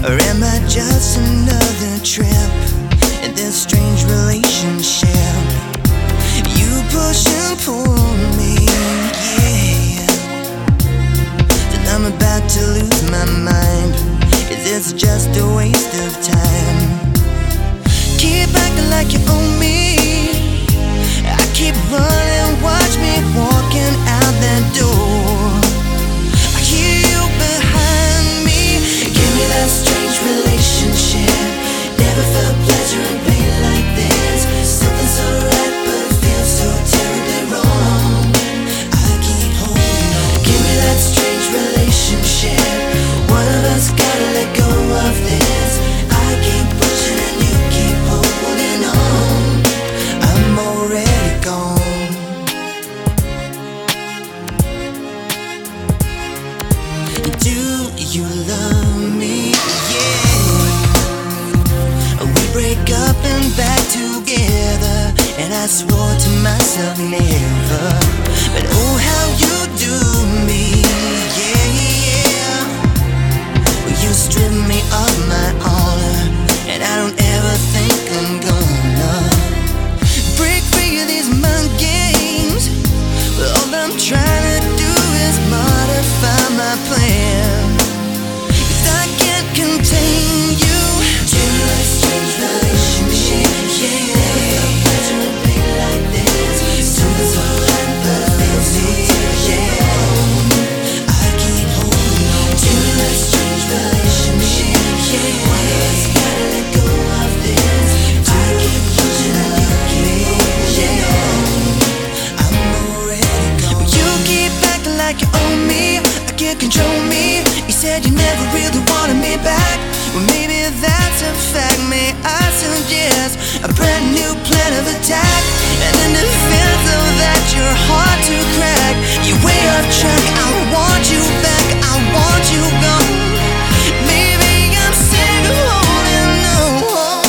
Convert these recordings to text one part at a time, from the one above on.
Or am I just another trip in this strange relationship? You push and pull me, yeah. Then I'm about to lose my mind. Is this just a waste of time? Keep acting like you own me. I keep running, watch me walking out that door. I hear you behind me. Give me that strange relationship. Never felt pleasure and pain like this. Something so right but it feels so terribly wrong. I keep holding on. Give me that strange relationship. One of us gotta let go of this. I keep pushing and you keep holding on. I'm already gone. Do you love me? Yeah. We break up and back together, and I swore to myself never. But oh, how you do me, yeah. Well, you strip me of my honor, and I don't ever think I'm gonna break free of these mind games. But all I'm trying to do is modify my plan, 'cause I can't contain you. To a strange relationship, yeah. Never felt pleasure and pain like this. Something's so right but it feels so terrible. I keep holding on to a strange relationship, yeah. One of us gotta let go of this. I keep pushing and you keep holding on. I'm already gone. But you keep acting like you own me. I can't control me. You said you never really wanted me back. Well, maybe that's a fact. May I suggest a brand new plan of attack? And in defense of that, you're hard to crack. You're way off track. I want you back. I want you gone. Maybe I'm sick of holding on.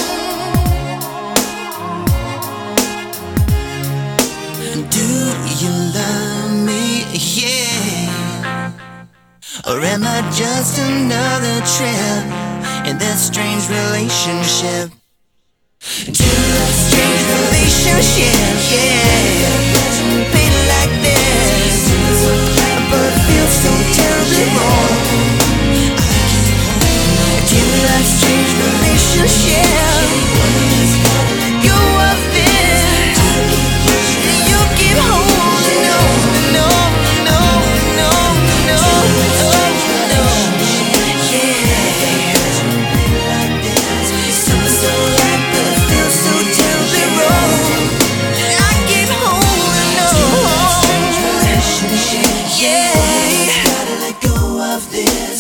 Do you love me? Yeah. Or am I just another trip in this strange relationship? To a strange relationship, yeah. Pain like this, but it feels so terribly wrong. I keep holding on to that strange relationship. Go of this, you keep holding on. No, no, no, no, no, no. Yeah. Something so right but it feels so terribly wrong. I keep holding on. Yeah. Gotta let go of this.